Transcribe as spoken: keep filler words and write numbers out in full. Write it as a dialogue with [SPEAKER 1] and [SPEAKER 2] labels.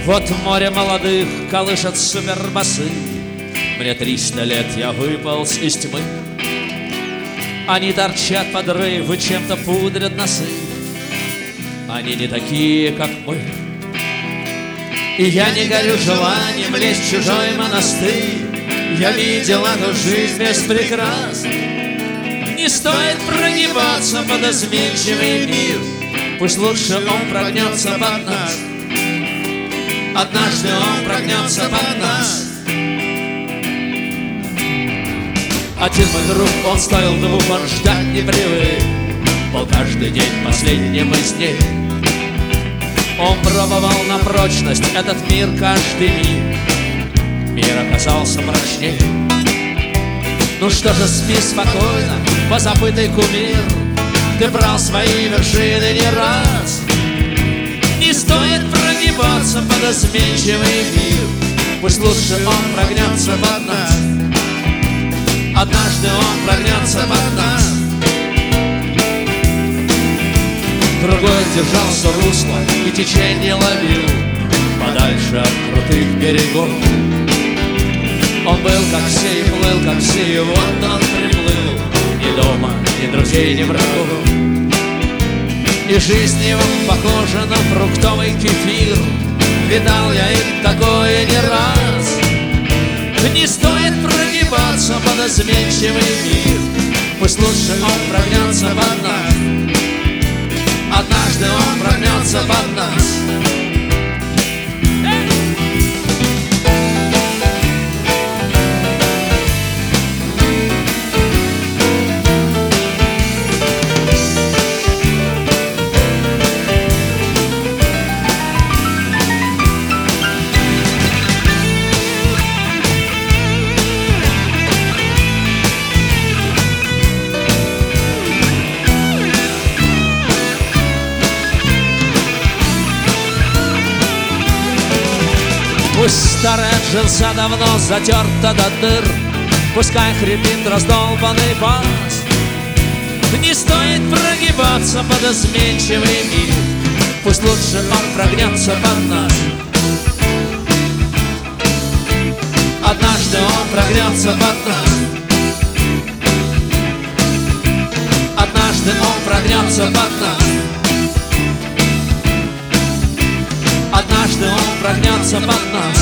[SPEAKER 1] Вот море молодых колышет супербасы. Мне триста лет, я выполз из тьмы. Они торчат под рейв и чем-то пудрят носы. Они не такие, как мы. И я не горю желанием лезть в чужой монастырь. Я видел эту жизнь без прикрас. Не стоит прогибаться под изменчивый мир. Пусть лучше он прогнется под нас. Однажды он прогнется под нас. Один мой друг, он стоил двух, он ждать не привык. Был каждый день последним из них. Он пробовал на прочность этот мир каждый миг. Мир оказался прочнее. Ну что же, спи спокойно, позабытый кумир. Ты брал свои вершины не раз. Не стоит прогибаться под изменчивый мир. Пусть лучше он прогнется под нас. Однажды он прогнется под нас. Другой держался русла и течение ловил подальше от крутых берегов. Он был как все и плыл, как все, и вот он приплыл. Ни дома, ни друзей, ни врагов. И жизнь его похожа на фруктовый кефир. Видал я и такое не раз. Не стоит прогибаться под изменчивый мир. Пусть лучше он прогнется под нас. Однажды он прогнется под нас. Пусть старая джинса давно затерта до дыр. Пускай хрипит раздолбанный бас. Не стоит прогибаться под изменчивый мир. Пусть лучше он прогнется под нас. Однажды он прогнется под нас. Однажды он прогнется под нас. Однажды он прогнется под нас.